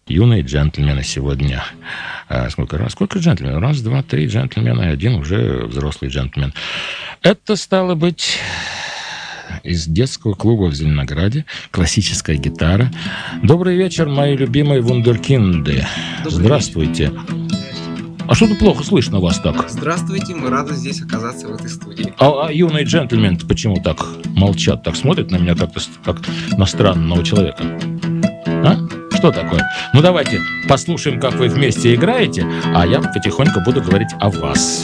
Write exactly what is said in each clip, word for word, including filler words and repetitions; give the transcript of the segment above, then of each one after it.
юные джентльмены сегодня. А, сколько раз? Сколько джентльменов? Раз, два, три джентльмена, и один уже взрослый джентльмен. Это стало быть из детского клуба в Зеленограде. Классическая гитара. Добрый вечер, мои любимые вундеркинды. Добрый Здравствуйте. Вечер. А что-то плохо слышно вас так. Здравствуйте, мы рады здесь оказаться в этой студии. А, а юные джентльмены почему так молчат, так смотрят на меня как-то как на странного человека? А? Что такое? Ну давайте послушаем, как вы вместе играете, а я потихоньку буду говорить о вас.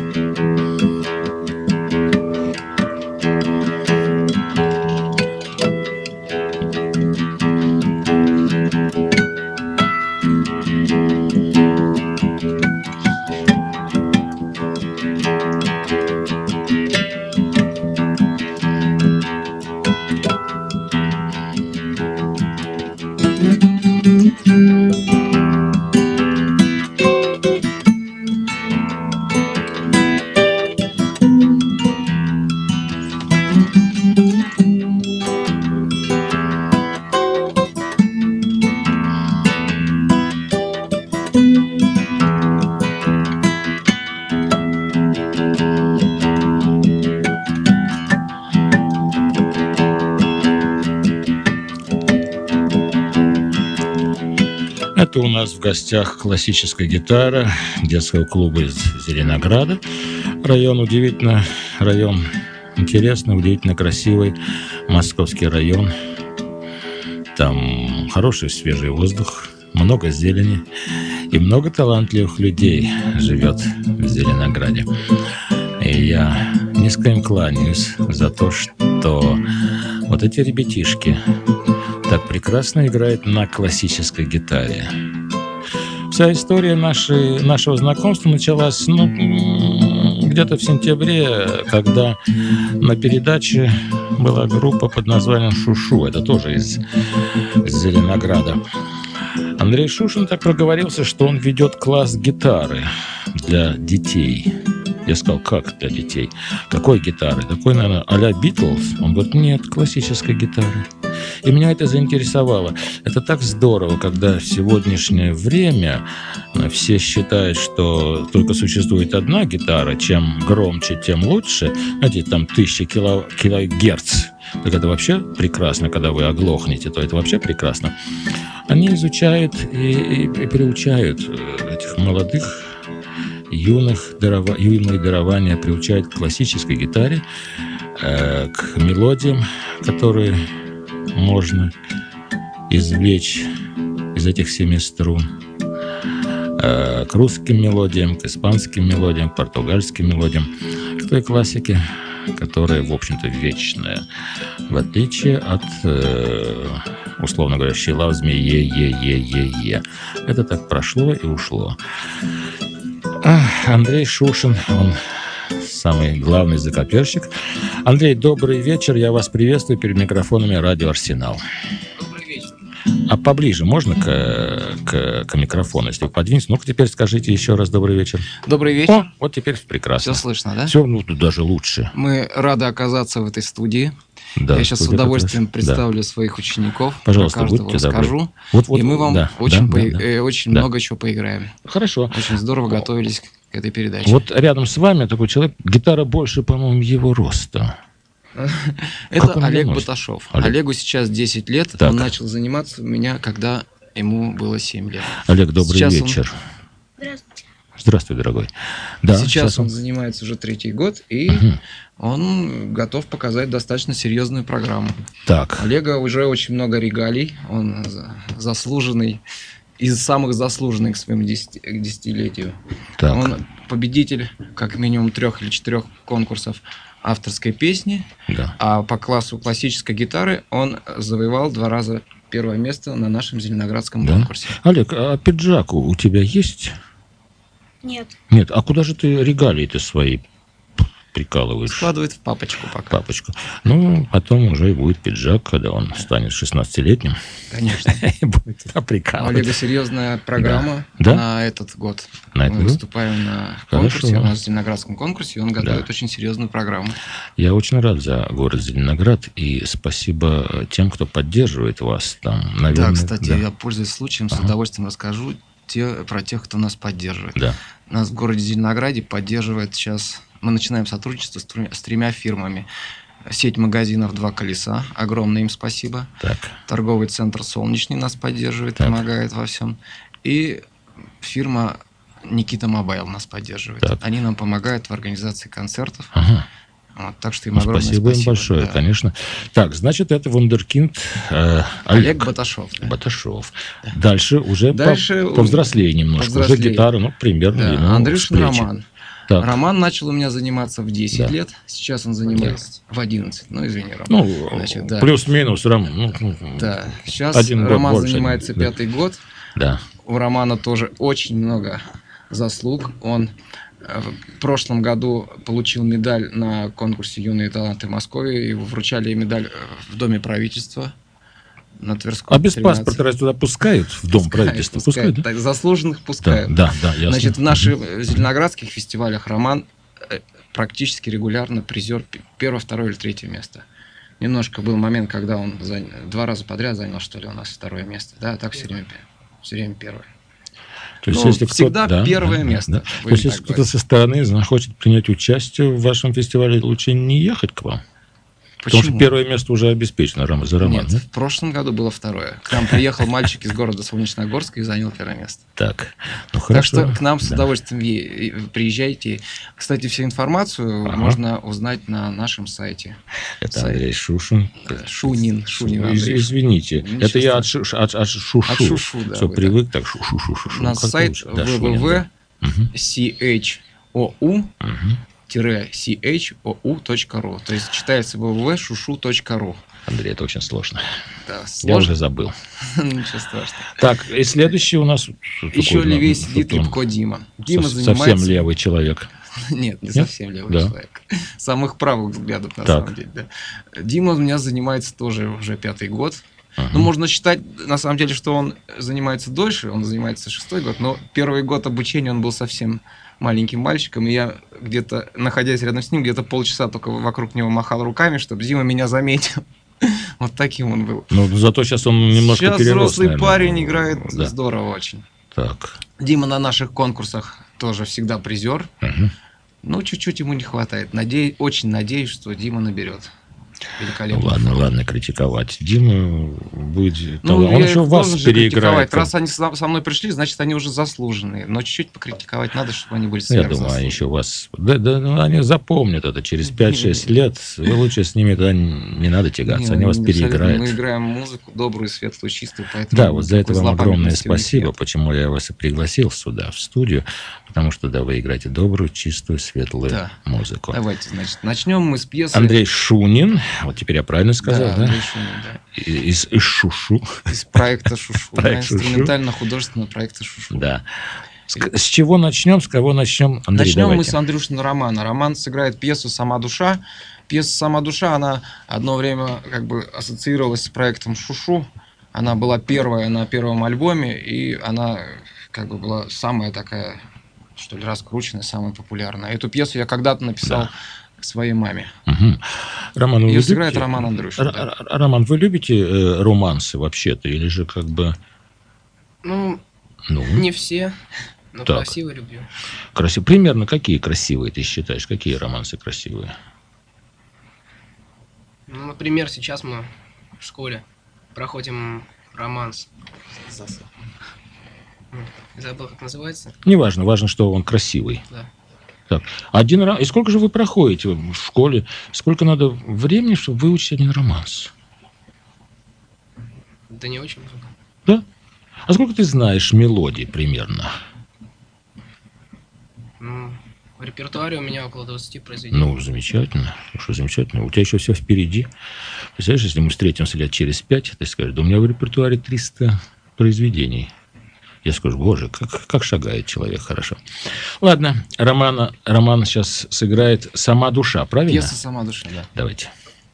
Это у нас в гостях классическая гитара детского клуба из Зеленограда. Район удивительно, район интересный, удивительно красивый. Московский район. Там хороший свежий воздух, много зелени и много талантливых людей живет в Зеленограде. И я низко им кланяюсь за то, что вот эти ребятишки так прекрасно играет на классической гитаре. Вся история нашей, нашего знакомства началась ну, где-то в сентябре, когда на передаче была группа под названием «Шушу». Это тоже из, из Зеленограда. Андрей Шушин так проговорился, что он ведет класс гитары для детей. Я сказал, как для детей? Какой гитары? Такой, наверное, а-ля Битлз? Он говорит, нет, классической гитары. И меня это заинтересовало. Это так здорово, когда в сегодняшнее время все считают, что только существует одна гитара, чем громче, тем лучше. Знаете, там тысяча кило, килогерц. Так это вообще прекрасно, когда вы оглохнете, то это вообще прекрасно. Они изучают и, и, и приучают этих молодых, юных, дарова, юные дарования, приучают к классической гитаре, э, к мелодиям, которые можно извлечь из этих семи струн, э, к русским мелодиям, к испанским мелодиям, к португальским мелодиям, к той классике, которая, в общем-то, вечная, в отличие от, э, условно говоря, щела в змее, е-е-е-е-е. Это так прошло и ушло. Ах, Андрей Шушин, он самый главный закоперщик. Андрей, добрый вечер, я вас приветствую перед микрофонами радио «Арсенал». Добрый вечер. А поближе можно к, к, к микрофону, если вы подвинетесь? Ну-ка теперь скажите еще раз добрый вечер. Добрый вечер. О, вот теперь прекрасно. Все слышно, да? Все, ну, даже лучше. Мы рады оказаться в этой студии. Да, я сейчас с удовольствием представлю да. своих учеников. Пожалуйста, будьте добры. Вот, вот, и мы вам да, очень, да, по... да, э, очень да. много чего поиграем. Хорошо. Очень здорово готовились к этой передаче. Вот рядом с вами такой человек, гитара больше, по-моему, его роста. Это Олег Баташов. Олег. Олегу сейчас десять лет. Так. Он начал заниматься у меня, когда ему было семь лет. Олег, добрый сейчас вечер. Он... Здравствуйте. Здравствуй, дорогой. Да, сейчас, сейчас он занимается уже третий год, и угу. он готов показать достаточно серьезную программу. Так. У Олега уже очень много регалий. Он заслуженный, из самых заслуженных к своему десятилетию. Так. Он победитель как минимум трех или четырех конкурсов авторской песни, да. а по классу классической гитары он завоевал два раза первое место на нашем зеленоградском да? конкурсе. Олег, а пиджак у тебя есть? Нет. Нет, а куда же ты регалии-то свои прикалываешь? Складывает в папочку пока. Папочку. Ну, потом уже и будет пиджак, когда он станет шестнадцатилетним. Конечно. И будет прикалывать. У Олега серьезная программа да. на этот год. На Мы выступаем на конкурсе, Хорошо. у нас в Зеленоградском конкурсе, и он готовит да. очень серьезную программу. Я очень рад за город Зеленоград, и спасибо тем, кто поддерживает вас там. Наверное, да, кстати, да. я, пользуясь случаем, ага. с удовольствием расскажу те, про тех, кто нас поддерживает. Да. Нас в городе Зеленограде поддерживает сейчас... Мы начинаем сотрудничество с тремя, с тремя фирмами. Сеть магазинов «Два колеса». Огромное им спасибо. Так. Торговый центр «Солнечный» нас поддерживает, так. помогает во всем. И фирма «Никита Мобайл» нас поддерживает. Так. Они нам помогают в организации концертов. Ага. Вот, так что им ну, огромное спасибо. Спасибо им большое, да. конечно. Так, значит, это вундеркинд э, Олег. Олег Баташов. Да. Баташов. Да. Дальше уже Дальше по, повзрослее немножко. Повзрослее. Уже гитара, ну, примерно. Да. Ну, Андрюшин Роман. Так. Роман начал у меня заниматься в десять да. лет. Сейчас он занимается в одиннадцать. Ну, извини, Роман. Ну, Значит, да. плюс-минус, Роман. Ну, да. Сейчас один Роман год занимается больше. пятый год. Да. У Романа тоже очень много заслуг. Он в прошлом году получил медаль на конкурсе «Юные таланты Москвы». Его вручали медаль в Доме правительства на Тверской. А без тринадцать. Паспорта разве туда пускают в Дом пускают, правительства? Пускают, пускают, да? Так, заслуженных пускают. Да, да, да, ясно. Значит, в наших mm-hmm. зеленоградских фестивалях Роман практически регулярно призер первое, второе или третье место. Немножко был момент, когда он занял, два раза подряд занял, что ли, у нас второе место. Да, а так все время, все время первое. То есть, ну, если всегда да, первое да, место. Да. То есть, если кто-то со стороны захочет принять участие в вашем фестивале, лучше не ехать к вам? Почему? Потому что первое место уже обеспечено за Роман. Нет, в прошлом году было второе. К нам приехал мальчик из города Солнечногорска и занял первое место. Так, ну так хорошо. что к нам с да. удовольствием приезжайте. Кстати, всю информацию ага. можно узнать на нашем сайте. Это Сайт. Андрей Шушин. Шунин. Шунин Андрей. Извините, Ничего это я от, шу, от, от шушу. От шушу, да. Все, привык так шу-шу-шу-шу. У нас сайт да, дабл ю дабл ю дабл ю точка си эйч о у си эйч о у точка ру. То есть читается дабл ю дабл ю дабл ю точка шушу точка ру. Андрей, это очень сложно. Да, сложно. Я уже забыл. Ничего страшного. Так, и следующий у нас... Еще левее сидит Липко Дима. Дима занимается... Совсем левый человек. Нет, не Нет? совсем левый да. человек. Самых правых взглядов, на так. самом деле. Да. Дима у меня занимается тоже уже пятый год. Uh-huh. Ну, можно считать, на самом деле, что он занимается дольше, он занимается шестой год, но первый год обучения он был совсем маленьким мальчиком, и я где-то, находясь рядом с ним, где-то полчаса только вокруг него махал руками, чтобы Дима меня заметил. Вот таким он был. Ну, зато сейчас он немножко сейчас перерос, взрослый наверное. парень играет да. здорово очень. Так. Дима на наших конкурсах тоже всегда призер. Uh-huh. Ну, чуть-чуть ему не хватает. Надеюсь, очень надеюсь, что Дима наберет. Ну, ладно, ладно, критиковать. Дима будет... Ну, он еще вас переиграет. Раз они со мной пришли, значит, они уже заслуженные. Но чуть-чуть покритиковать надо, чтобы они были Я думаю, они еще вас... Да, да, ну, они запомнят это через пять-шесть лет. Вы лучше с ними тогда не надо тягаться. Не, они вас переиграют. Мы играем музыку добрую, светлую, чистую. Да, вот за это вам огромное спасибо. Нет. Почему я вас и пригласил сюда, в студию. Потому что, да, вы играете добрую, чистую, светлую да. музыку. Давайте, значит, начнем мы с пьесы... Андрей Шунин. Вот теперь я правильно сказал, да? Да, Андрей Шунин, да. Из, из Шушу. Из проекта Шушу. Проект да, инструментально-художественного проекта Шушу. Да. С, с чего начнем? С кого начнем? Андрей, начнем давайте. мы с Андрюшина Романа. Роман сыграет пьесу «Сама душа». Пьеса «Сама душа», она одно время как бы ассоциировалась с проектом Шушу. Она была первая на первом альбоме, и она как бы была самая такая, что ли, раскрученная, самая популярная. Эту пьесу я когда-то написал да. своей маме. Угу. Роман, ее любите... сыграет Роман Андрюшин. Р- да. Роман, вы любите э, романсы вообще-то, или же как бы... Ну, ну? не все, но так. красиво люблю. Красив... Примерно какие красивые ты считаешь? Какие романсы красивые? Ну, например, сейчас мы в школе проходим романс. Забыл, как называется. Неважно, важно, что он красивый. Да. Так, один романс. И сколько же вы проходите в школе? Сколько надо времени, чтобы выучить один романс? Да не очень много. Да? А сколько ты знаешь мелодий примерно? Ну, в репертуаре у меня около двадцати произведений. Ну, замечательно. Что замечательно. У тебя еще все впереди. Представляешь, если мы встретимся лет через пять, ты скажешь, да у меня в репертуаре триста произведений. Я скажу, боже, как, как шагает человек хорошо. Ладно, Роман, Роман сейчас сыграет «Сама душа», правильно? Пьеса «Сама душа», да. Давайте.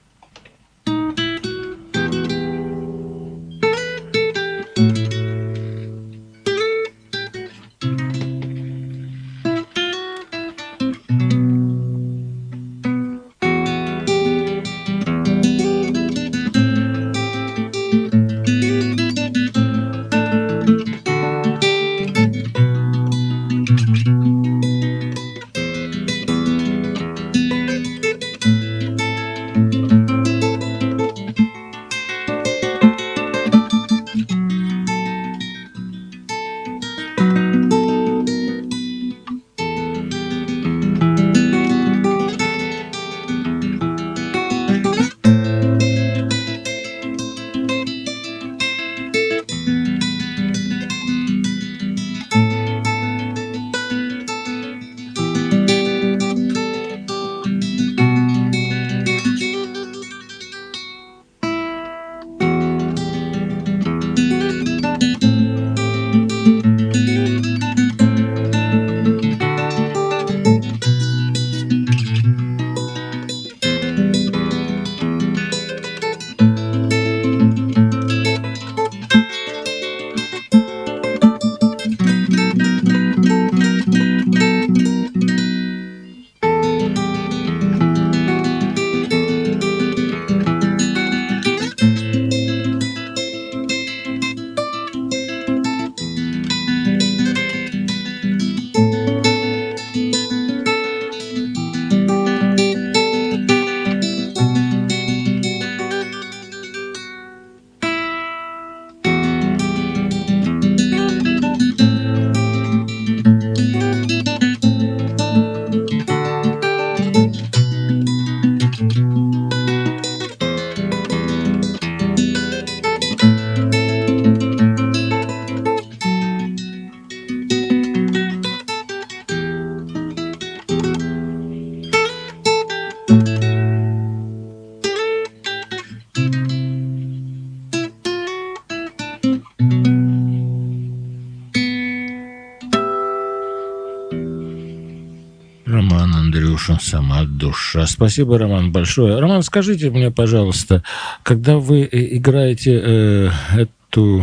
Роман, Андрюша, «Сама душа». Спасибо, Роман, большое. Роман, скажите мне, пожалуйста, когда вы играете э, эту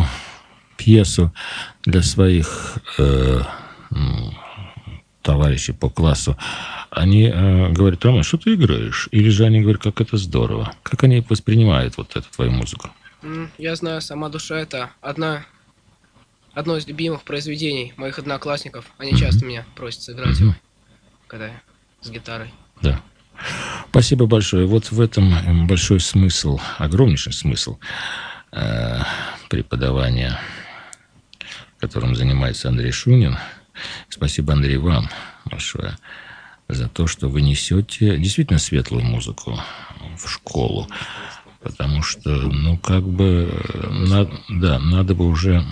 пьесу для своих э, товарищей по классу, они э, говорят: Роман, что ты играешь? Или же они говорят, как это здорово? Как они воспринимают вот эту твою музыку? Я знаю, «Сама душа» — это одна, одно из любимых произведений моих одноклассников. Они mm-hmm. часто меня просят сыграть mm-hmm. его, когда я с гитарой. Да. Спасибо большое. Вот в этом большой смысл, огромнейший смысл э, преподавания, которым занимается Андрей Шунин. Спасибо, Андрей, вам большое за то, что вы несете действительно светлую музыку в школу. Потому что, ну, как бы, на, да, надо бы уже,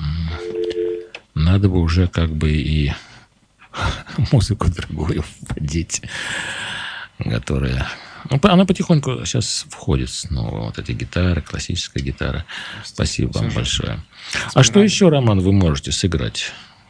надо бы уже как бы и музыку другую вводить, которая... Ну, она потихоньку сейчас входит снова. Вот эта гитара, классическая гитара. Спасибо вам большое. А что еще, Роман, вы можете сыграть?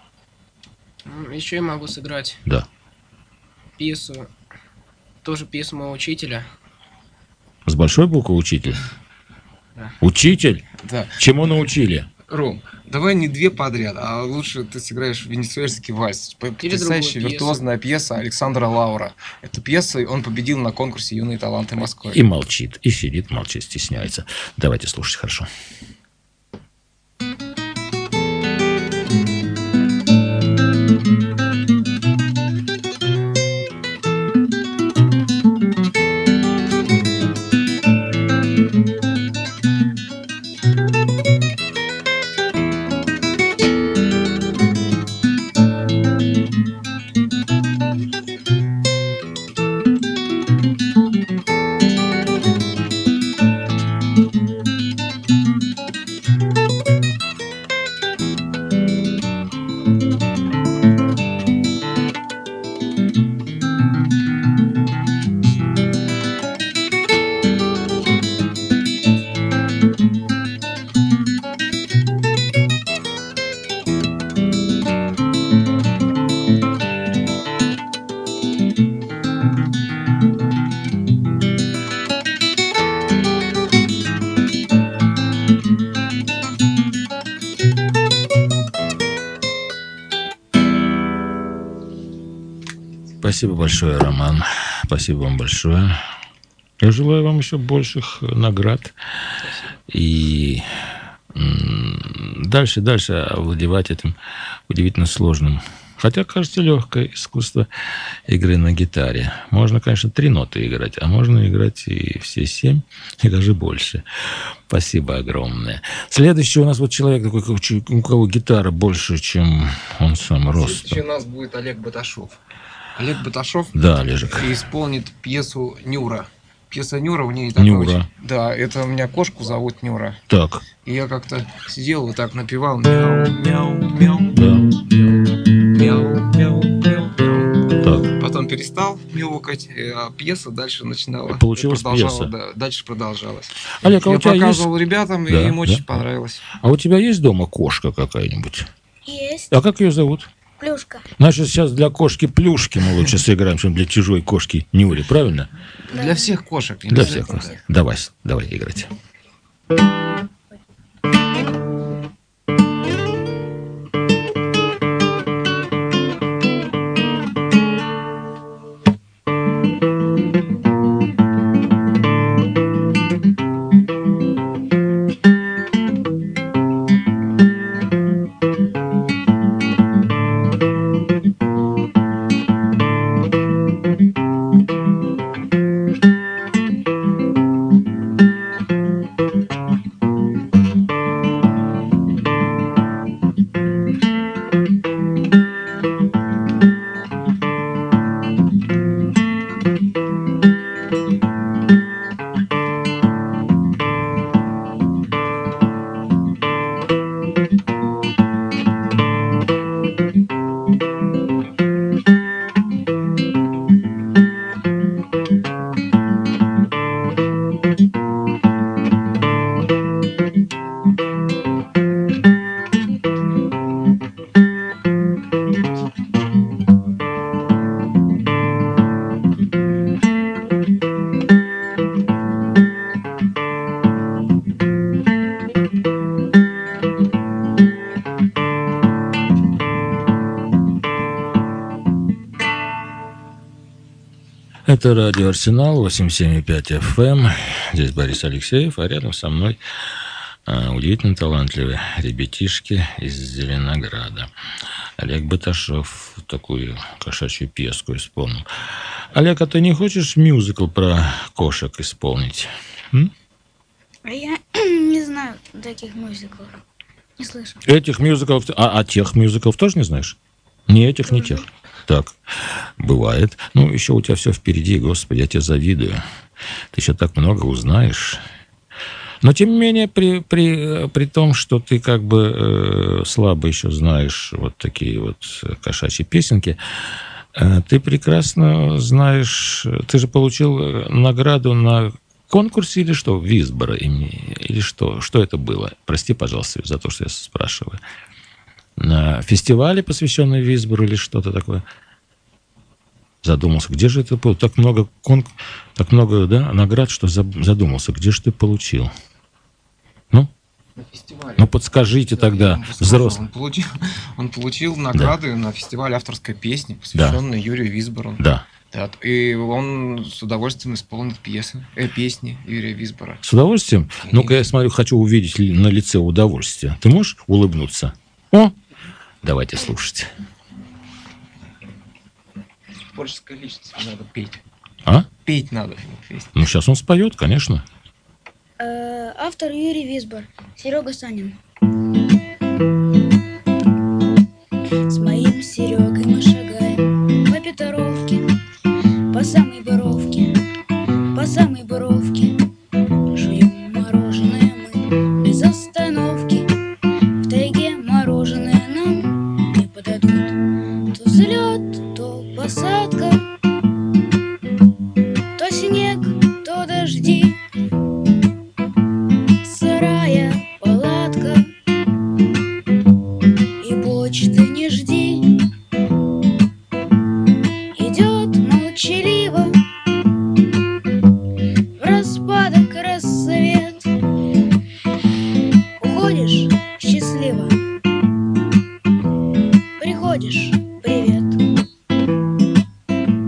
Еще я могу сыграть да. пьесу, тоже пьесу моего учителя. С большой буквы учитель? Да. Учитель? Да. Чему научили? Ром, давай не две подряд, а лучше ты сыграешь венесуэльский вальс. Потрясающая виртуозная пьеса Александра Лаура. Эту пьесу он победил на конкурсе «Юные таланты Москвы». И молчит, и сидит, молчит, стесняется. Давайте слушать, хорошо. Спасибо большое, Роман. Спасибо вам большое. Я желаю вам еще больших наград. Спасибо. И дальше, дальше овладевать этим удивительно сложным, хотя, кажется, легкое искусство игры на гитаре. Можно, конечно, три ноты играть, а можно играть и все семь, и даже больше. Спасибо огромное. Следующий у нас вот человек такой, у кого гитара больше, чем он сам ростом. Следующий у нас будет Олег Баташов. Олег Баташов да, Олежек. исполнит пьесу «Нюра». Пьеса «Нюра» у нее такая Нюра. Очень... Да, это у меня кошку зовут Нюра. Так. И я как-то сидел вот так напевал мяу, мяу, мяу, Да. мяу, мяу, мяу, мяу. Так. Потом перестал мяукать, а пьеса дальше начинала. Получилась продолжала, пьеса. Да, дальше продолжалась. Олег, а я у тебя показывал есть... ребятам, Да, и им очень да. понравилось. А у тебя есть дома кошка какая-нибудь? Есть. А как ее зовут? Плюшка. Значит, сейчас для кошки Плюшки мы лучше сыграем, чем для чужой кошки Нюри, правильно? Да. Для всех кошек. не Для обязательно. всех. Давай, давай играть. Это радио «Арсенал», восемьдесят семь и пять эф эм. Здесь Борис Алексеев, а рядом со мной а, удивительно талантливые ребятишки из Зеленограда. Олег Баташов такую кошачью пьеску исполнил. Олег, а ты не хочешь мюзикл про кошек исполнить? М? А я не знаю таких мюзиклов. Не слышу. Этих мюзиклов... А, а тех мюзиклов тоже не знаешь? Ни этих, ни тех. Так, бывает. Ну, еще у тебя все впереди, Господи, я тебе завидую. Ты еще так много узнаешь. Но, тем не менее, при, при, при том, что ты как бы э, слабо еще знаешь вот такие вот кошачьи песенки, э, ты прекрасно знаешь... Ты же получил награду на конкурсе или что? Висбора имени? Или что? Что это было? Прости, пожалуйста, за то, что я спрашиваю. На фестивале, посвященном Висбору, или что-то такое? Задумался, где же это было? Так много, кон... так много да, наград, что задумался, где же ты получил? Ну, На фестивале. ну подскажите тогда, взрослым. Он получил, он получил награды да. на фестивале авторской песни, посвященной да. Юрию Висбору. Да. Да. И он с удовольствием исполнит пьесы, э, песни Юрия Висбора. С удовольствием? Конечно. Ну-ка, я смотрю, хочу увидеть на лице удовольствие. Ты можешь улыбнуться? О! Давайте слушать. Творческая личность, надо петь. А? Петь надо. Петь. Ну, сейчас он споет, конечно. Э, автор Юрий Висбор. Серега Санин. С моим Серегой мы шагаем по Петровке, по самой Боровке, по самой Боровке. Жуем мороженое мы без остановки. В тайге мороженое нам не подадут. То взлет, то посадка, то снег, то дожди. Сырая палатка, и почты не жди. Идет молчаливо в распадок рассвет. Уходишь счастливо, приходишь привет.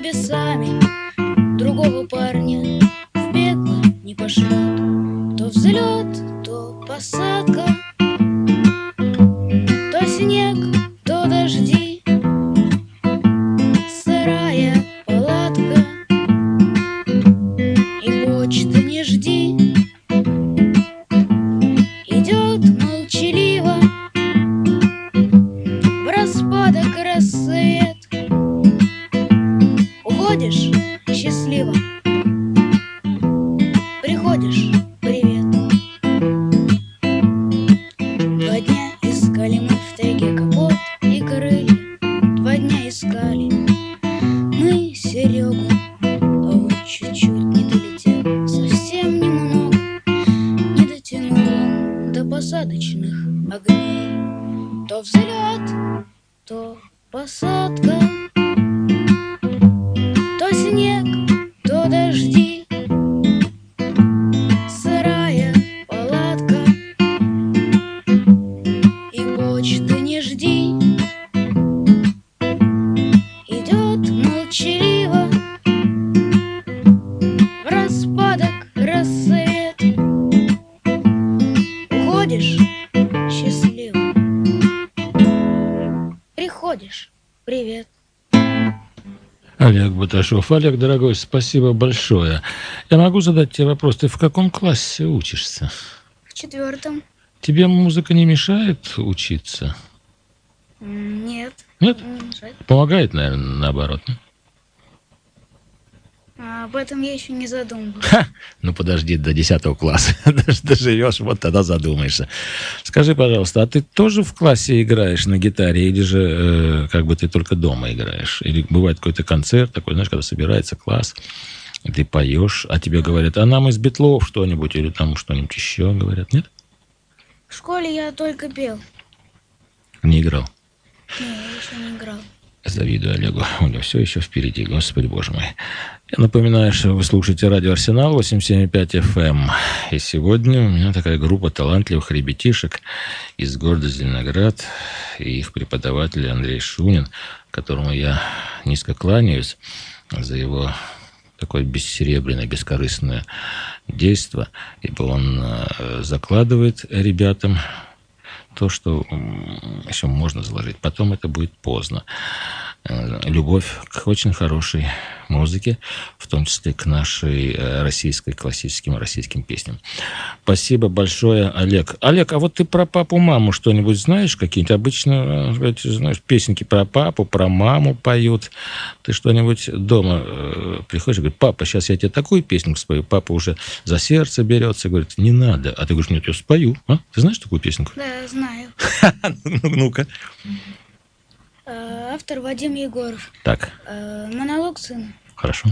небесами другого парня в пекло не пошлет. То взлет, то посадка, то снег, то дожди, сырая палатка, и почты не жди. Идет молчаливо в распадок рассвет. Уходишь счастливо, приходишь привет. Два дня искали мы в тайге капот и крылья. Два дня искали мы Серегу, а он чуть-чуть не долетел, совсем немного. Не дотянул он до посадочных огней. То взлет, то посадка, то снег, то дожди, сырая палатка, и почты не жди. Идет молчаливо в распадок рассвет. Уходишь счастливо, приходишь привет. Олег Баташов. Олег, дорогой, спасибо большое. Я могу задать тебе вопрос? Ты в каком классе учишься? В четвертом. Тебе музыка не мешает учиться? М, Нет. Нет? Не мешает. Помогает, наверное, наоборот. А об этом я еще не задумывалась. Ха! Ну подожди до десятого класса. Даже доживешь, вот тогда задумаешься. Скажи, пожалуйста, а ты тоже в классе играешь на гитаре, или же э, как бы ты только дома играешь? Или бывает какой-то концерт такой, знаешь, когда собирается класс, и ты поешь, а тебе говорят, а нам из Битлов что-нибудь, или там что-нибудь еще говорят, нет? В школе я только пел. Не играл. Не, я еще не играл. Завидую Олегу. У него все еще впереди, Господи Боже мой. Я напоминаю, что вы слушаете радио Арсенал восемьдесят семь и пять эф эм. И сегодня у меня такая группа талантливых ребятишек из города Зеленоград. И их преподаватель Андрей Шунин, которому я низко кланяюсь за его такое бессеребряное, бескорыстное действо. Ибо он закладывает ребятам то, что еще можно заложить. Потом это будет поздно. Любовь к очень хорошей музыке, в том числе к нашей российской, классическим российским песням. Спасибо большое, Олег. Олег, а вот ты про папу-маму что-нибудь знаешь? Какие-нибудь обычно, знаешь, песенки про папу, про маму поют. Ты что-нибудь дома э, приходишь и говоришь, папа, сейчас я тебе такую песню спою. Папа уже за сердце берется, говорит, не надо. А ты говоришь, нет, я спою. А? Ты знаешь такую песенку? Да, знаю. Ну-ка. Автор Вадим Егоров. Так. Монолог сына. Хорошо.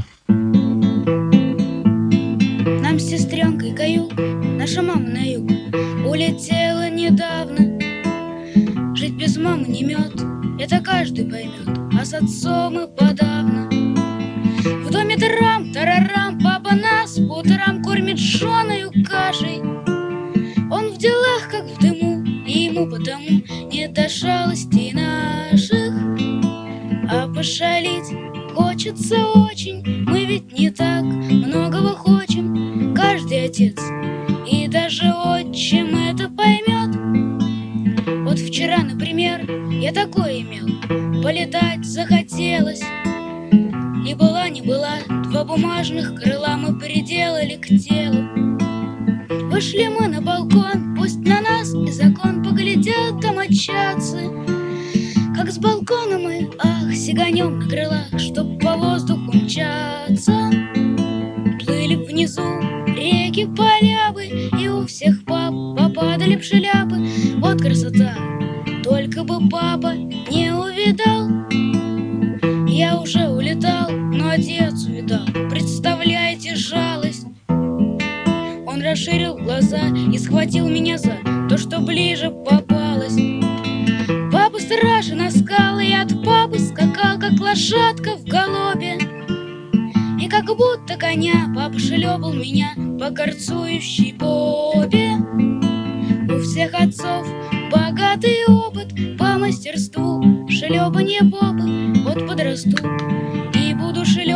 Нам с сестренкой каюк, наша мама на юг улетела недавно. Жить без мамы не мед, это каждый поймет, а с отцом и подавно. В доме тарам-тарарам, папа нас по утрам кормит жженой кашей. Он в делах, как в дыму, и ему потому не до шалостей наших. А пошалить хочется очень, мы ведь не так многого хотим. Каждый отец и даже отчим это поймет. Вот вчера, например, я такое имел, полетать захотелось. И была не была, два бумажных крыла мы приделали к телу. Вышли мы на балкон, пусть на нас и закон поглядят домочадцы. Как с балкона мы, ах, сиганем на крылах, чтоб по воздуху мчаться. Плыли внизу реки, полябы, и у всех пап попадали б шляпы. Вот красота, только бы папа не увидал. Я уже улетал, но отец увидал, представляете жалость. Он расширил глаза и схватил меня за то, что ближе попалось. Папа страшен, а скалы, и от папы скакал, как лошадка в галопе. И как будто коня папа шлепал меня по горцующей попе. У всех отцов богатый опыт по мастерству шлепанье попы. Вот подрасту и буду шлепать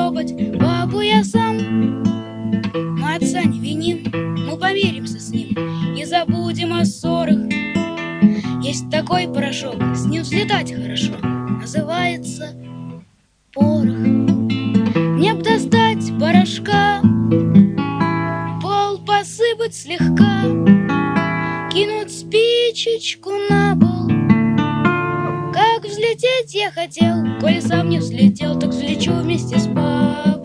такой порошок, с ним взлетать хорошо. Называется порох. Мне б достать порошка, пол посыпать слегка, кинуть спичечку на пол. Как взлететь я хотел, коли сам не взлетел, так взлечу вместе с папой.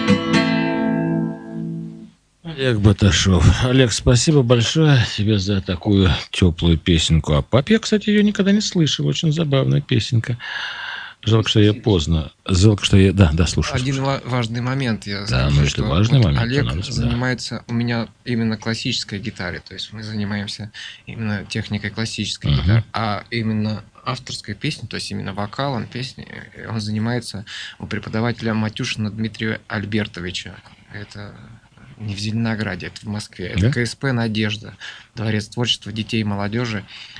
Олег Баташов. Олег, спасибо большое тебе за такую теплую песенку о папе. Я, кстати, ее никогда не слышал. Очень забавная песенка. Жалко, что я поздно. Жалко, что я... Да, да, слушаю. Один слушаю. важный момент. Я да, скажу, ну, что важный вот момент, Олег надо, занимается да. у меня именно классической гитарой. То есть мы занимаемся именно техникой классической uh-huh. гитары. А именно авторской песни, то есть именно вокалом песни, он занимается у преподавателя Матюшина Дмитрия Альбертовича. Это... не в Зеленограде, это в Москве. Это да? КСП «Надежда», Дворец творчества детей и молодежи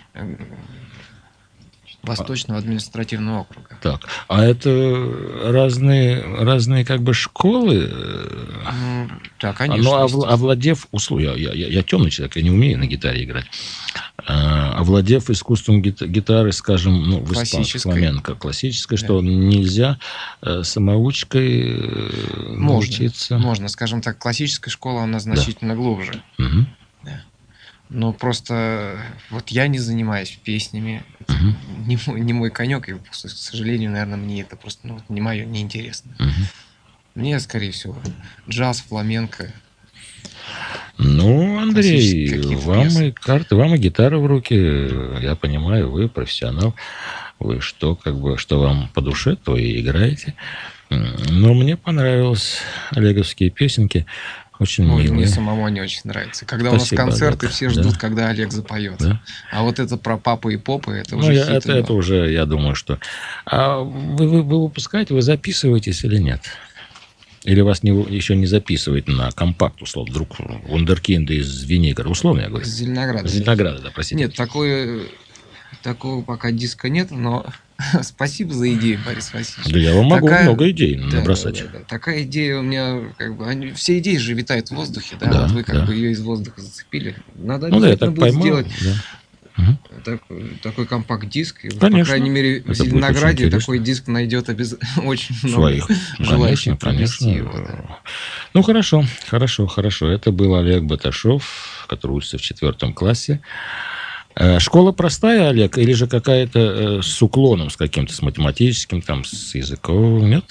Восточного административного округа. Так, а это разные, разные как бы школы? Ну, да, конечно. Но овла- овладев условием, я, я, я темный человек, я не умею на гитаре играть. А, овладев искусством гит- гитары, скажем, ну, в испанском фламенко, классической, да. что нельзя самоучкой можно, научиться? Можно, скажем так, классическая школа, она значительно да. глубже. Угу. Да. Но просто вот я не занимаюсь песнями, uh-huh. не, мой, не мой конек, и, к сожалению, наверное, мне это просто ну, не мое, неинтересно. Uh-huh. Мне, скорее всего, джаз, фламенко. Ну, Андрей, вам и карты, вам и гитара в руки. Я понимаю, вы профессионал. Вы что, как бы, что вам по душе, то и играете. Но мне понравились олеговские песенки. Очень Ой, милые. мне самому они очень нравятся. Когда Спасибо, у нас концерты, Олег. все ждут, да. когда Олег запоет. Да. А вот это про папу и попы, это ну, уже я, хит. Это, это уже, я думаю, что... А вы, вы, вы выпускаете, вы записываетесь или нет? Или вас не, еще не записывает на компакт, условно, вдруг вундеркинды из Винегра, условно я говорю? Из Зеленограда. Из Зеленограда, да, простите. Нет, такое, такого пока диска нет, но спасибо за идею, Борис Васильевич. Да я вам могу такая, много идей да, набросать. Да, да, да. Такая идея у меня, как бы, они, все идеи же витают в воздухе, да, да вот вы как да. бы ее из воздуха зацепили. Надо ну, да, я так будет поймал, сделать да. Угу. Так, такой компакт-диск. И, конечно. По крайней мере, в Зеленограде такой диск найдет обез... очень много своих желающих конечно, его. Да. Ну, хорошо, хорошо, хорошо. Это был Олег Баташов, который учится в четвертом классе. Школа простая, Олег, или же какая-то с уклоном, с каким-то, с математическим, там, с языковым, нет?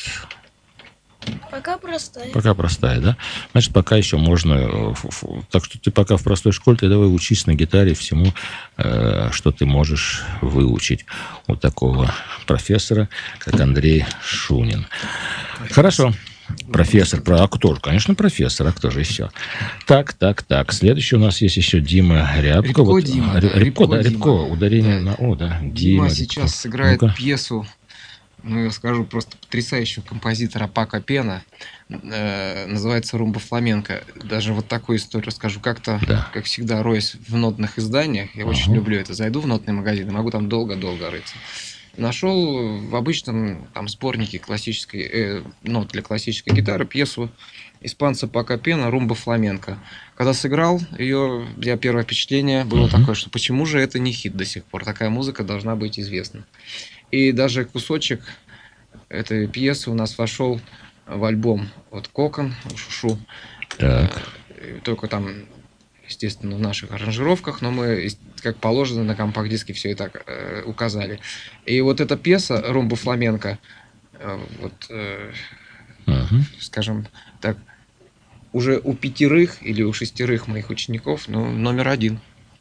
Пока простая. Пока простая, да? Значит, пока еще можно... Так что ты пока в простой школе, ты давай учись на гитаре всему, что ты можешь выучить у такого профессора, как Андрей Шунин. Хорошо. Профессор. А кто же? Конечно, профессор. А кто же еще? Так, так, так. Следующий у нас есть еще Дима Рябко. Рябко, вот, Дима. Рябко, Рябко, да, Рябко. Дима. Ударение да. на О, да. Дима, Дима сейчас Рябко. сыграет Ну-ка. пьесу, ну, я скажу, просто потрясающего композитора Пако Пена. Э, называется «Румба фламенко». Даже вот такую историю расскажу. Как-то, Да. как всегда, роюсь в нотных изданиях. Я Ага. очень люблю это. Зайду в нотный магазин и могу там долго-долго рыться. Нашел в обычном там сборнике классической, э, нот для классической гитары пьесу испанца Пако Пена «Румба фламенко». Когда сыграл ее, я первое впечатление было Ага. такое, что почему же это не хит до сих пор? Такая музыка должна быть известна. И даже кусочек этой пьесы у нас вошел в альбом от Кокон, Шушу. Так. Только там, естественно, в наших аранжировках, но мы, как положено, на компакт-диске все и так э, указали. И вот эта пьеса «Румба фламенко», э, вот, э, Ага. скажем так, уже у пятерых или у шестерых моих учеников, ну, номер один.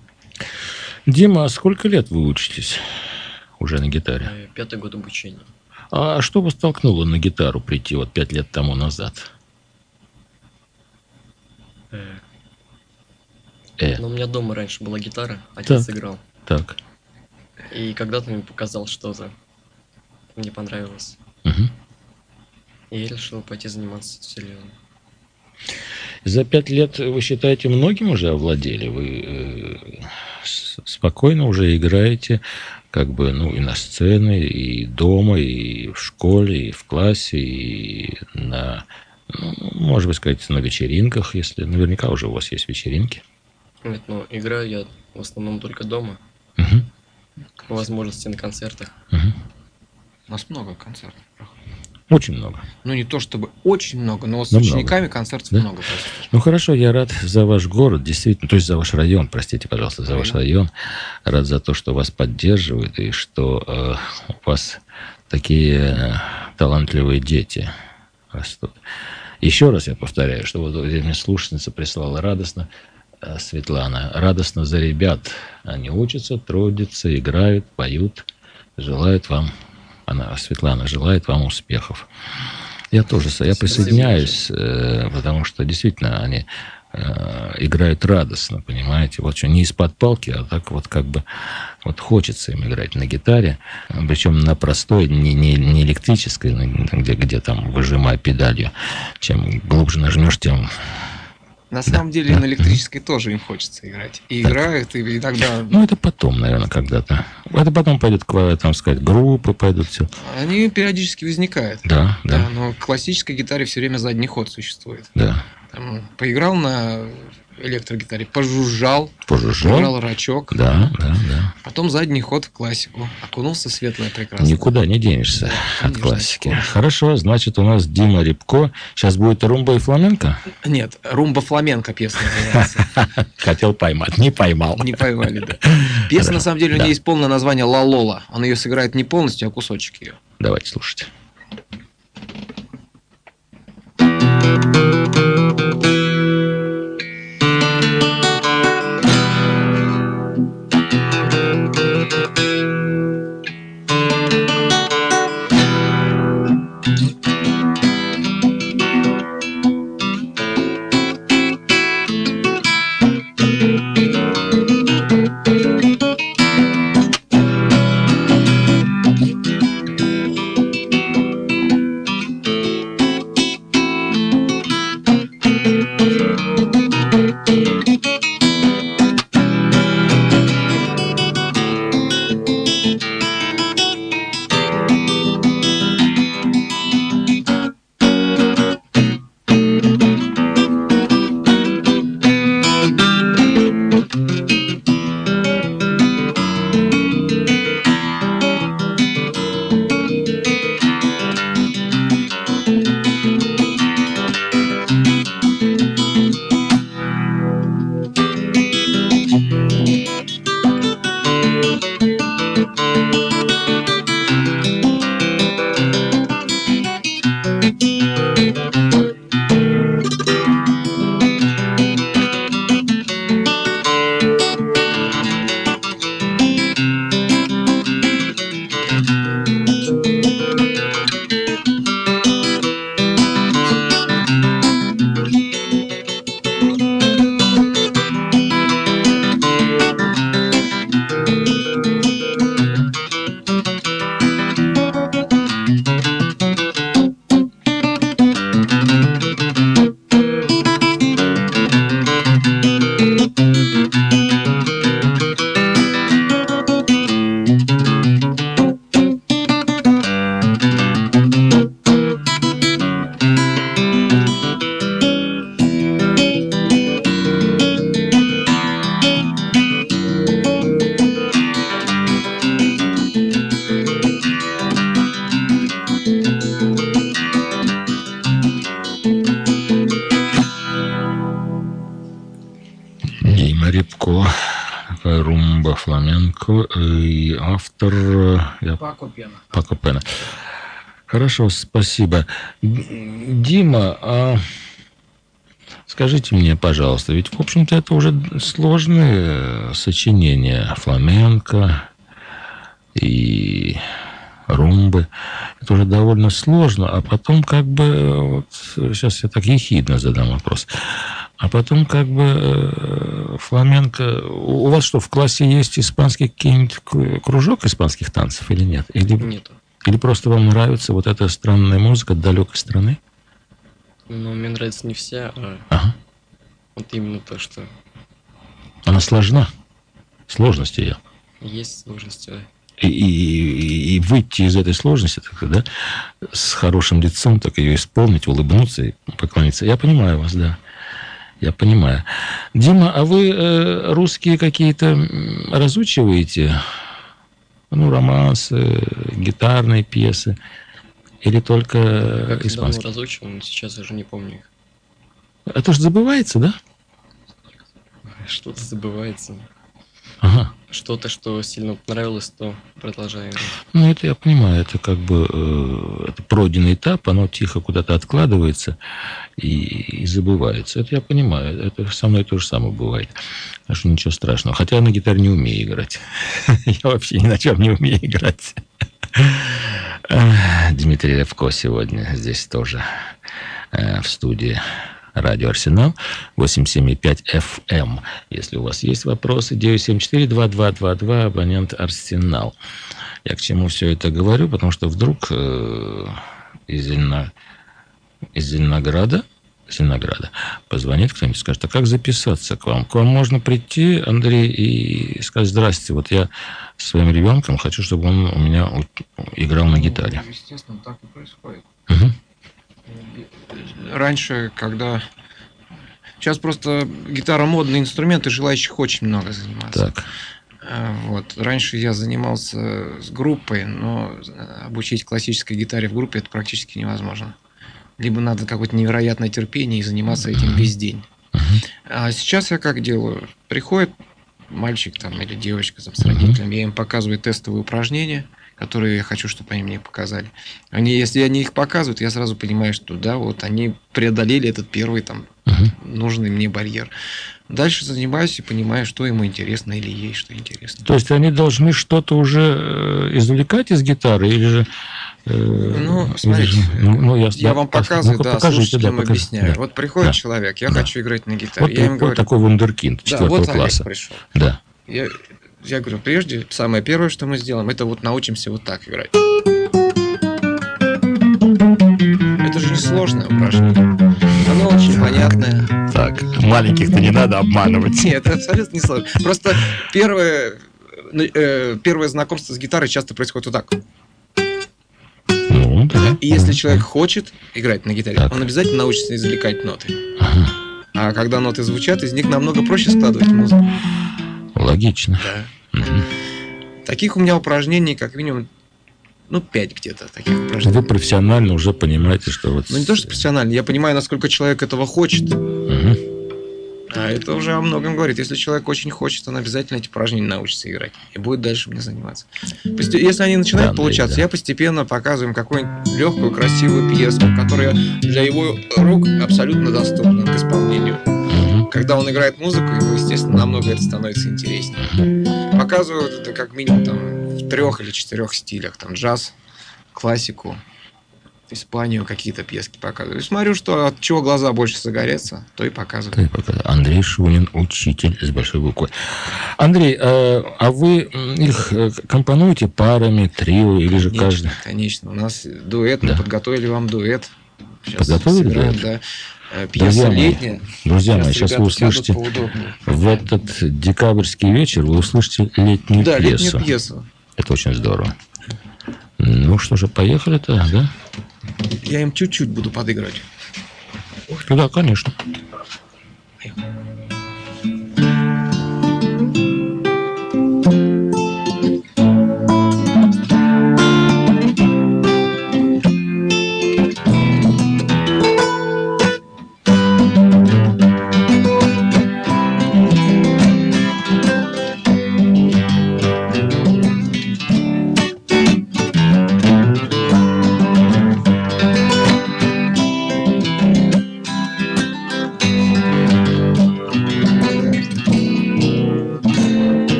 Дима, а сколько лет вы учитесь уже на гитаре? Э, Пятый год обучения. А что вас толкнуло на гитару прийти вот пять лет тому назад? Э, Э, Но у меня дома раньше была гитара, отец Так. играл. так. И когда-то мне показал что-то. Мне понравилось. Угу. И я решил пойти заниматься серьезно. За пять лет, вы считаете, многим уже овладели? Вы э, с- спокойно уже играете, как бы, ну, и на сцене, и дома, и в школе, и в классе, и на, ну, может быть, сказать, на вечеринках, если наверняка уже у вас есть вечеринки. Нет, ну играю я в основном только дома. Мгм. возможности на концертах. Угу. У нас много концертов проходит. Очень много. Ну, не то чтобы очень много, но с но учениками много. концертов Да? много. Просто. Ну, хорошо, я рад за ваш город, действительно, то есть за ваш район, простите, пожалуйста, за ваш район. Рад за то, что вас поддерживают и что э, у вас такие э, талантливые дети растут. Еще раз я повторяю, что вот здесь мне слушательница прислала радостно, э, Светлана, радостно за ребят. Они учатся, трудятся, играют, поют, желают вам... Она, Светлана, желает вам успехов. Я тоже, я присоединяюсь, э, потому что действительно они э, играют радостно, понимаете, вот что, не из-под палки, а так вот как бы вот хочется им играть на гитаре, причем на простой, не, не, не электрической, где, где там выжимая педалью, чем глубже нажмешь, тем... На самом да, деле да. на электрической тоже им хочется играть. И так. играют, и иногда... Ну, это потом, наверное, когда-то. Это потом пойдет, там сказать, группы пойдут, все. Они периодически возникают. Да, да. да но в классической гитаре все время задний ход существует. Да. Там, поиграл на электрогитаре, пожужжал, пожужжал, играл рачок. Да, да, да. Потом задний ход в классику. Окунулся светлое прекрасно. Никуда не денешься да, от классики. Хорошо, значит, у нас Дима Рябко. Сейчас будет румба и фламенко? Нет, румба-фламенко песня называется. Хотел поймать, не поймал. Не поймали, да. Песня, на самом деле, у нее есть полное название «Ла Лола». Он ее сыграет не полностью, а кусочек ее. Давайте слушайте. Румба фламенко и автор Пако Пена. Пако Пена. Хорошо, спасибо. Дима, а скажите мне, пожалуйста, ведь, в общем-то, это уже сложные сочинения фламенко и румбы. Это уже довольно сложно, а потом как бы, вот, сейчас я так ехидно задам вопрос, а потом как бы фламенко... У вас что, в классе есть испанский какой-нибудь кружок испанских танцев или нет? Или, Нету. Или просто вам нравится вот эта странная музыка далекой страны? Ну, мне нравится не вся, а ага. вот именно то, что... Она сложна. Сложность ее. Есть сложности, да. И, и, и выйти из этой сложности, так, да, с хорошим лицом, так ее исполнить, улыбнуться и поклониться. Я понимаю вас, да. Я понимаю. Дима, а вы э, русские какие-то разучиваете ну, романсы, гитарные пьесы? Или только Как испанские? давно разучил, но сейчас уже не помню их. Это же забывается, да? Что-то забывается. Ага. Что-то, что сильно понравилось, то продолжаем. Ну, это я понимаю, это как бы э, это пройденный этап, оно тихо куда-то откладывается и, и забывается. Это я понимаю, это со мной то же самое бывает. Так что ничего страшного. Хотя я на гитаре не умею играть. Я вообще ни на чем не умею играть. Дмитрий Левко сегодня здесь тоже в студии Радио Арсенал, восемь семь пять эф эм. Если у вас есть вопросы, девять семь четыре два два два два, абонент Арсенал. Я к чему все это говорю? Потому что вдруг э, из, Зелено... из Зеленограда, Зеленограда позвонит кто-нибудь, скажет, а как записаться к вам? К вам можно прийти, Андрей, и сказать, здрасте, вот я со своим ребенком хочу, чтобы он у меня играл на гитаре. Ну, естественно, так и происходит. Угу. Раньше, когда... Сейчас просто гитара модный инструмент, и желающих очень много заниматься. Так. Вот. Раньше я занимался с группой, но обучить классической гитаре в группе это практически невозможно. Либо надо какое-то невероятное терпение и заниматься этим весь день. А сейчас я как делаю? Приходит мальчик там, или девочка там, с родителями, я им показываю тестовые упражнения, которые я хочу, чтобы они мне показали. Они, если они их показывают, я сразу понимаю, что да, вот они преодолели этот первый там uh-huh. нужный мне барьер. Дальше занимаюсь и понимаю, что ему интересно или ей что интересно. То есть они должны что-то уже извлекать из гитары или же... Э, ну, смотрите, же, ну, ну, я, я вам показываю, ну, да, покажите, слушателям да, объясняю. Да. Вот приходит да. человек, я да. хочу играть на гитаре. Вот, Я им вот говорю, такой вундеркинд четвертого да, вот класса. Олег пришел. Да. Я, я говорю, прежде, самое первое, что мы сделаем, это вот научимся вот так играть. Это же несложное упражнение. Оно очень понятное. Так, маленьких-то не надо обманывать. Нет, это абсолютно не сложно. Просто первое, э, первое знакомство с гитарой часто происходит вот так. Ну, да. И если человек хочет играть на гитаре, так. он обязательно научится извлекать ноты. Ага. А когда ноты звучат, из них намного проще складывать музыку. Логично. Да. Угу. Таких у меня упражнений как минимум, ну, пять где-то таких упражнений. Вы профессионально уже понимаете, что вот... Ну, не то, что профессионально. Я понимаю, насколько человек этого хочет. Угу. А это уже о многом говорит. Если человек очень хочет, он обязательно эти упражнения научится играть. И будет дальше мне заниматься. Если они начинают да, получаться, да. я постепенно показываю им какую-нибудь легкую, красивую пьеску, которая для его рук абсолютно доступна к исполнению. Угу. Когда он играет музыку, ему, естественно, намного это становится интереснее. Угу. Показывают это как минимум там, в трех или четырех стилях. Там джаз, классику, Испанию, какие-то пьески показываю. Смотрю, что от чего глаза больше загорятся, то и показываю. Андрей Шунин, учитель с большой буквы. Андрей, а, а вы их компонуете парами, трио или же каждый? Конечно, у нас дуэт, мы да. подготовили вам дуэт. Сейчас подготовили сыграем, дуэт? Да. Пьеса друзья летняя. Мои, друзья мои, сейчас вы услышите в этот декабрьский вечер вы услышите летнюю да, пьесу. Летнюю пьесу. Это очень здорово. Ну что же, поехали-то, да? Я им чуть-чуть буду подыгрывать. Да, конечно.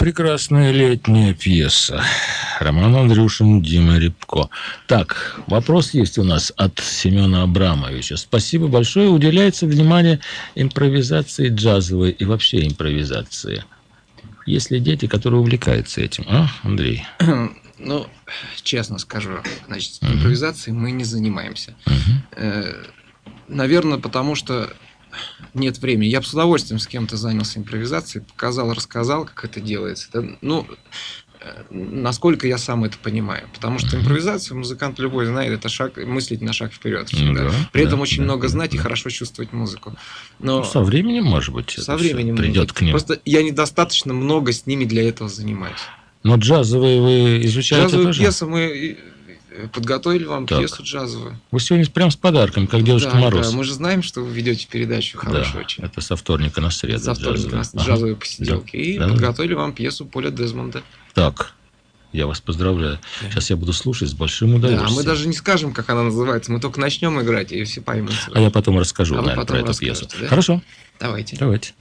Прекрасная летняя пьеса. Роман Андрюшин, Дима Рябко. Так, вопрос есть у нас от Семена Абрамовича. Спасибо большое. Уделяется внимание импровизации джазовой и вообще импровизации. Есть ли дети, которые увлекаются этим? А, Андрей? Ну, честно скажу, значит, импровизацией мы не занимаемся. Uh-huh. Наверное, потому что нет времени. Я бы с удовольствием с кем-то занялся импровизацией, показал, рассказал, как это делается. Да, ну, насколько я сам это понимаю. Потому что импровизация, музыкант любой знает, это шаг, мыслить на шаг вперед всегда. Да, При этом да, очень да, много да, знать да. и хорошо чувствовать музыку. Но ну, со временем, может быть, со временем придет к ним. Просто я недостаточно много с ними для этого занимаюсь. Но джазовые вы изучаете Джазовую тоже? пьесу мы подготовили вам так. пьесу джазовую. Вы сегодня прям с подарком, как Дедушка да, Мороз. Да, мы же знаем, что вы ведете передачу хорошую да, очень. это со вторника на среду. Со вторника на ага. джазовые посиделки. Да. И да, подготовили да. вам пьесу Поля Дезмонда. Так, я вас поздравляю. Сейчас я буду слушать с большим удовольствием. Да, мы даже не скажем, как она называется. Мы только начнем играть, и все поймут. А я потом расскажу, а наверное, потом про эту пьесу. Да? Хорошо. Давайте. Давайте.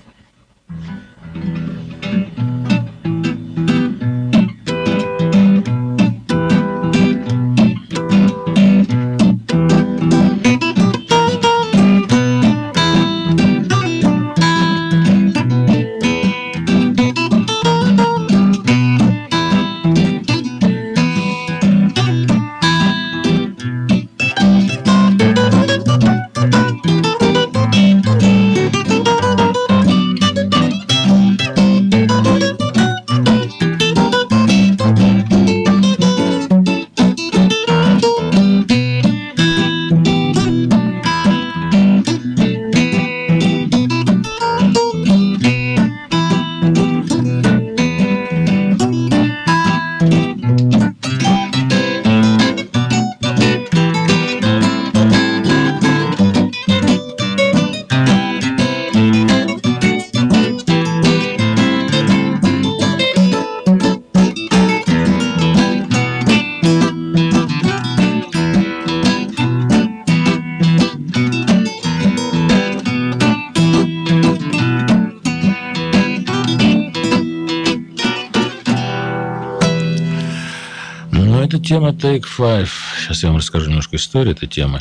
Тема Take Five. Сейчас я вам расскажу немножко историю этой темы.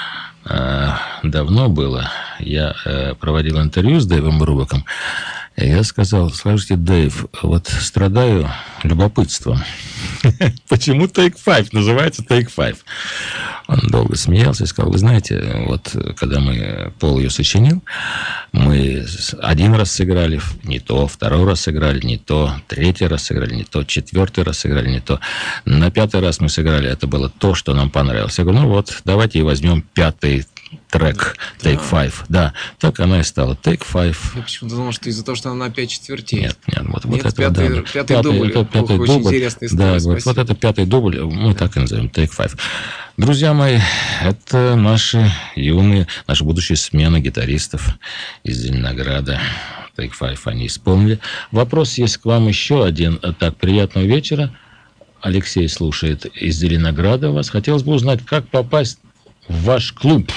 Давно было. Я проводил интервью с Дэйвом Брубаком. И я сказал: слушайте, Дэйв, вот страдаю любопытством. Почему Take Five называется Take Five? Он долго смеялся и сказал: вы знаете, вот когда мы Пол ее сочинил, мы один раз сыграли не то, второй раз сыграли не то, третий раз сыграли не то, четвертый раз сыграли не то. На пятый раз мы сыграли, это было то, что нам понравилось. Я говорю: ну вот, давайте и возьмем пятый трек Take Five. Да, так она и стала Take Five. Я почему-то думал, что из-за того, что она на пять четвертей. Нет, нет, вот, нет, вот это пятый, да, пятый, пятый дубль. Это пятый Ох, дубль. Очень интересная история. Да, вот, вот это пятый дубль, мы да. так и назовем Take Five. Друзья мои, это наши юные, наши будущие смены гитаристов из Зеленограда. Take Five они исполнили. Вопрос есть к вам еще один. Так, приятного вечера. Алексей слушает из Зеленограда вас. Хотелось бы узнать, как попасть в ваш клуб.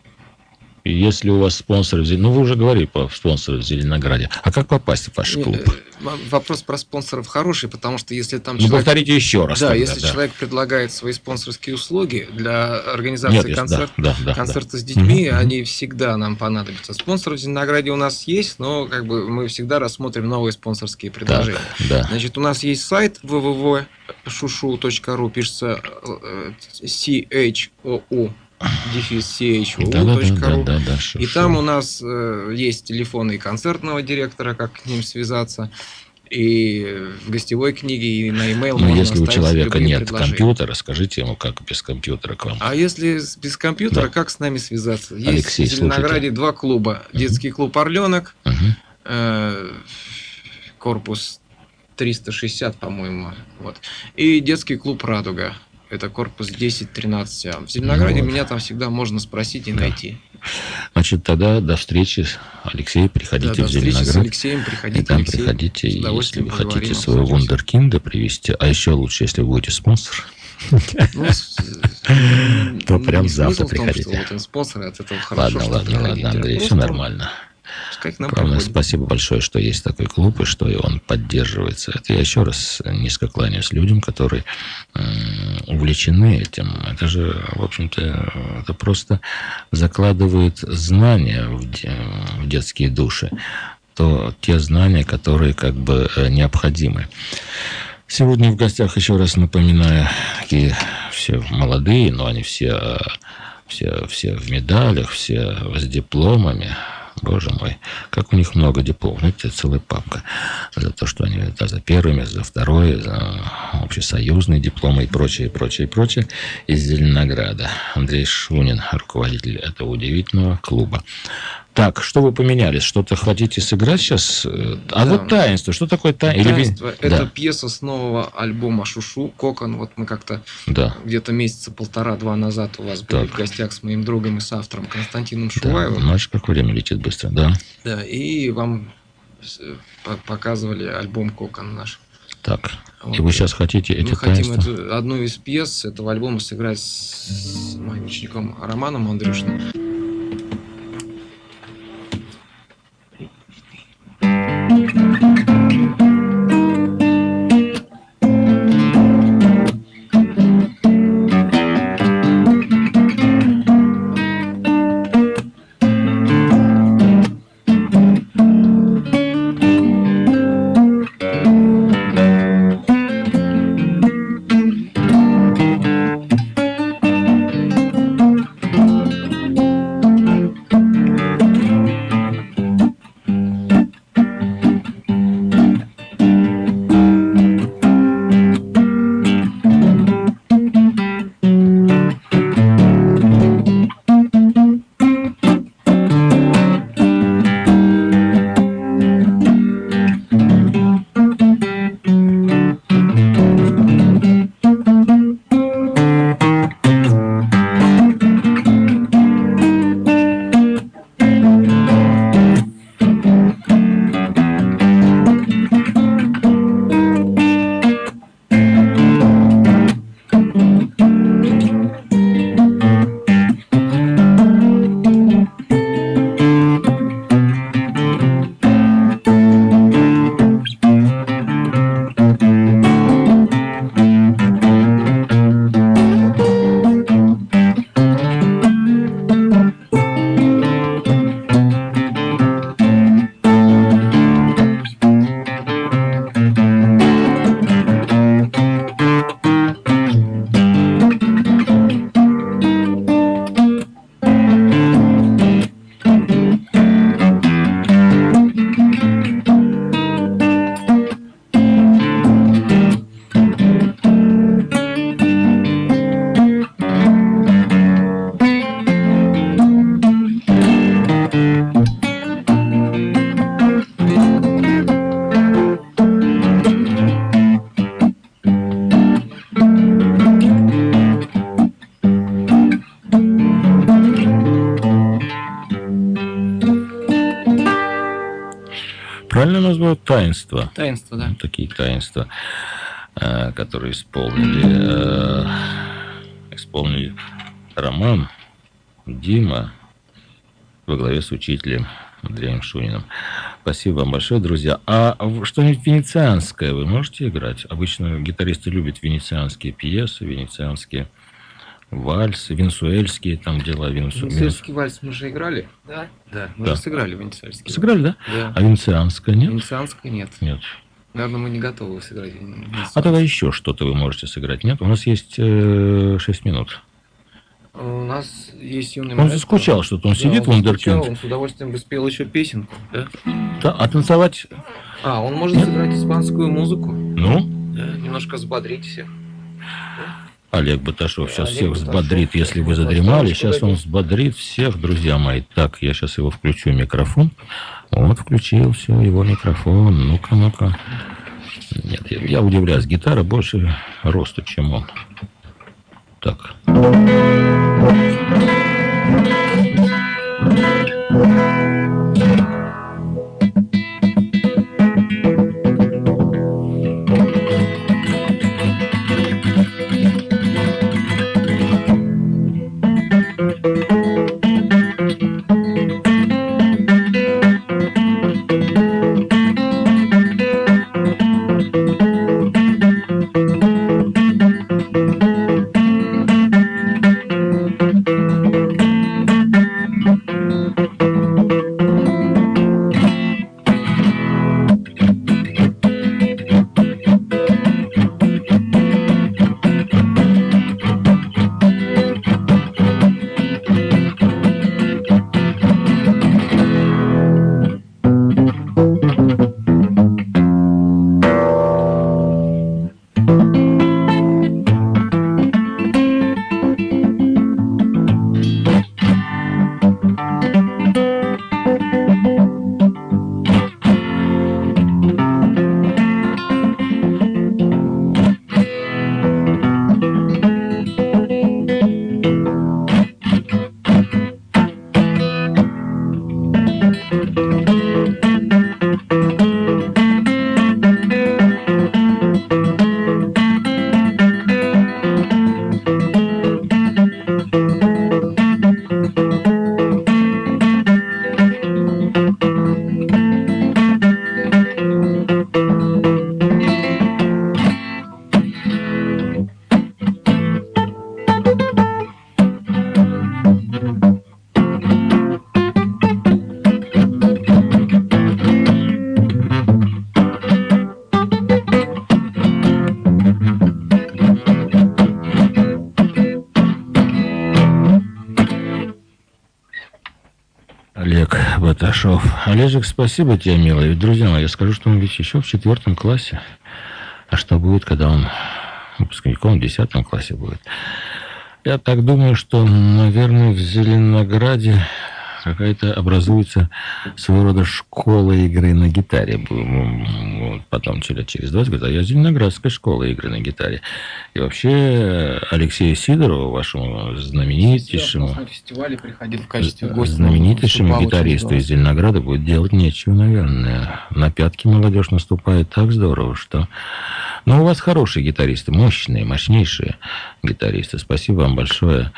Если у вас спонсоры... Ну, вы уже говорили про спонсоров в Зеленограде. А как попасть в ваш клуб? Вопрос про спонсоров хороший, потому что если там ну, человек... повторите еще раз. Да, тогда, если да. человек предлагает свои спонсорские услуги для организации Нет, концерт, да, да, концерта да, с детьми, да. они всегда нам понадобятся. Спонсоры в Зеленограде у нас есть, но как бы мы всегда рассмотрим новые спонсорские предложения. Так, да. Значит, у нас есть сайт дабл ю дабл ю дабл ю точка шушу точка ру, пишется си эйч о у дефис си эйч о у точка ру. Да, да, да, да, и там у нас э, есть телефоны и концертного директора, как к ним связаться, и в гостевой книге, и на e-mail. Но если у человека нет компьютера, скажите ему, как без компьютера к вам. А если без компьютера, да. как с нами связаться? Есть Алексей, в Зеленограде слушайте. Два клуба. Uh-huh. Детский клуб «Орленок», uh-huh. э, корпус триста шестьдесят, по-моему, вот, и детский клуб «Радуга». Это корпус десять тринадцать А. В Зеленограде ну, вот. Меня там всегда можно спросить и да. найти. Значит, тогда до встречи, Алексей, приходите да, в Зеленоград. С Алексеем приходите. И там Алексей, приходите, и если вы хотите своего вундеркинда привезти, а еще лучше, если вы будете спонсор, то прям завтра приходите. Спонсоры от этого хорошо. Ладно, ладно, ладно, Андрей, все нормально. Пускай к нам Правда, приходят. спасибо большое, что есть такой клуб, и что и он поддерживается. Это я еще раз низко кланяюсь людям, которые увлечены этим. Это же, в общем-то, это просто закладывает знания в, де, в детские души. То те знания, которые как бы необходимы. Сегодня в гостях, еще раз напоминаю, такие все молодые, но они все, все, все в медалях, все с дипломами. Боже мой, как у них много дипломов. Это целая папка. За то, что они да, за первыми, за второе, за общесоюзные дипломы и прочее, и прочее, и прочее. Из Зеленограда. Андрей Шунин, руководитель этого удивительного клуба. Так, что вы поменялись? Что-то хотите сыграть сейчас? А да. вот таинство. Что такое таинство? Таинство. Или... Это да. пьеса с нового альбома «Шушу», «Кокон». Вот мы как-то да. где-то месяца полтора-два назад у вас были так. в гостях с моим другом и соавтором Константином Шуваевым. Да. Знаешь, как время летит быстро, да? Да, и вам показывали альбом «Кокон» наш. Так, вот. И вы сейчас хотите эти Мы таинства? хотим эту, одну из пьес этого альбома сыграть с моим учеником Романом Андрюшиным. Правильно назвать таинство? Таинство, да. Такие таинства, которые исполнили, исполнили Роман, Дима во главе с учителем Андреем Шуниным. Спасибо вам большое, друзья. А что-нибудь венецианское вы можете играть? Обычно гитаристы любят венецианские пьесы, венецианские вальсы, венесуэльские там дела. Венесу... Венесуэльский вальс мы же играли? Да. Да, мы да. же сыграли венесуэльский. Сыграли, да? Да. А венецианское нет? Венецианское нет. Нет. Наверное, мы не готовы сыграть. А тогда еще что-то вы можете сыграть, нет? У нас есть э, шесть минут. У нас есть юный Он маэстро. заскучал что-то, он да, сидит, он вундеркинд. Он с удовольствием бы спел еще песенку, да? Да, а танцевать? А, он может сыграть испанскую музыку. Ну? Да, немножко взбодрить всех. Олег Баташов сейчас Олег всех Баташов, взбодрит, если вы Баташов, задремали. Баташов, Сейчас он взбодрит всех, друзья мои. Так, я сейчас его включу, микрофон. Вот, включил, все, его микрофон. Ну-ка, ну-ка. Нет, я, я удивляюсь, гитара больше росту, чем он. Так. Олег Баташов. Олежек, спасибо тебе, милый. Друзья мои, я скажу, что он ведь еще в четвертом классе. А что будет, когда он выпускником в десятом классе будет? Я так думаю, что, наверное, в Зеленограде какая-то образуется своего рода школа игры на гитаре. Вот потом через, через двадцать лет, а я Зеленоградская школа игры на гитаре. И вообще Алексею Сидорову, вашему знаменитейшему, на фестивале приходил в качестве гостя, знаменитейшему гитаристу из Зеленограда, будет делать нечего, наверное. На пятки молодежь наступает так здорово, что... Но у вас хорошие гитаристы, мощные, мощнейшие гитаристы. Спасибо вам большое.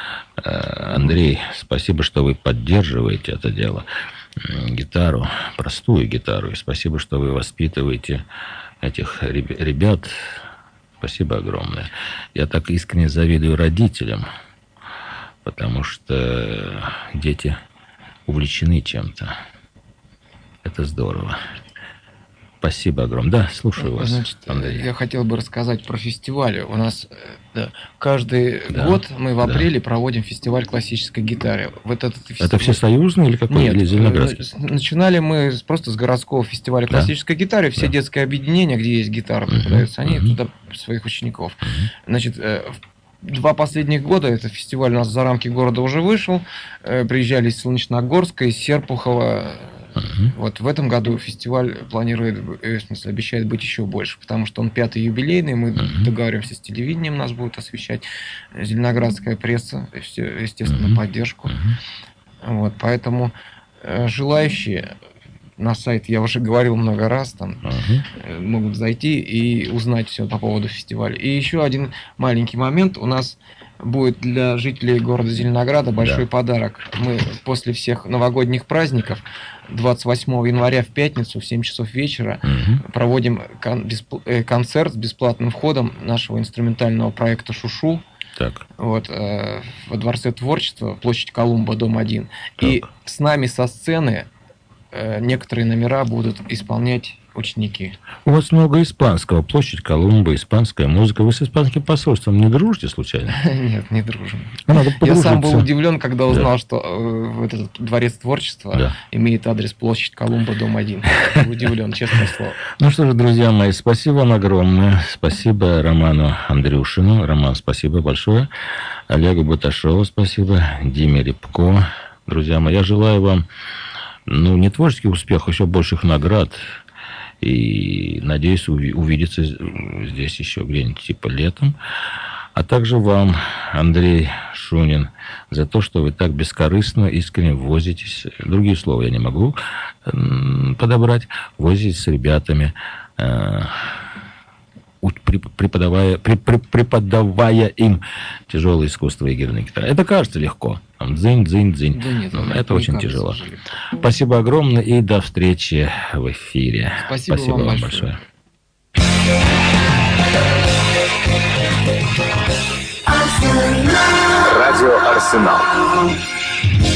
Андрей, спасибо, что вы поддерживаете это дело, гитару, простую гитару, и спасибо, что вы воспитываете этих ребят. Спасибо огромное. Я так искренне завидую родителям, потому что дети увлечены чем-то. Это здорово. Спасибо огромное. Да, слушаю вас, Значит, Андрей. Я хотел бы рассказать про фестивали. У нас да, каждый да. год мы в апреле да. проводим фестиваль классической гитары. Вот этот фестиваль... Это всесоюзный или какой? Нет, или Зеленоградский? Начинали мы просто с городского фестиваля да? классической гитары. Все да. детские объединения, где есть гитара, преподаются, uh-huh. они uh-huh. туда своих учеников. Uh-huh. Значит, два последних года этот фестиваль у нас за рамки города уже вышел. Приезжали из Солнечногорска, из Серпухова. Uh-huh. Вот в этом году фестиваль планирует, в смысле, обещает быть еще больше, потому что он пятый юбилейный, мы uh-huh. договариваемся с телевидением, нас будет освещать зеленоградская пресса, естественно, uh-huh. поддержку. Uh-huh. Вот, поэтому желающие на сайт, я уже говорил много раз, там uh-huh. могут зайти и узнать все по поводу фестиваля. И еще один маленький момент, у нас будет для жителей города Зеленограда большой да. подарок. Мы после всех новогодних праздников двадцать восьмого января в пятницу в семь часов вечера угу. проводим кон- бесп- концерт с бесплатным входом нашего инструментального проекта «Шушу». Так. Вот, э, во Дворце творчества, площадь Колумба, дом один. Так. И с нами со сцены э, некоторые номера будут исполнять ученики. У вас много испанского. Площадь Колумба, испанская музыка. Вы с испанским посольством не дружите случайно? Нет, не дружим. Я сам был удивлен, когда узнал, да. что э, этот Дворец творчества да. имеет адрес площадь Колумба, дом один. Удивлен, честное слово. Ну что же, друзья мои, спасибо вам огромное. Спасибо Роману Андрюшину. Роман, спасибо большое. Олегу Баташову спасибо. Диме Рябко. Друзья мои, я желаю вам, ну, не творческих успехов, еще больших наград. И надеюсь увидеться здесь еще где-нибудь типа летом. А также вам, Андрей Шунин, за то, что вы так бескорыстно, искренне возитесь. Другие слова я не могу подобрать. Возитесь с ребятами, преподавая, преподавая им тяжелое искусство игры на гитаре. Это кажется легко. Дзынь, дзынь, дзынь. Да нет, это, это очень тяжело. Спасибо огромное и до встречи в эфире. Спасибо, Спасибо вам, вам большое. Радио Арсенал.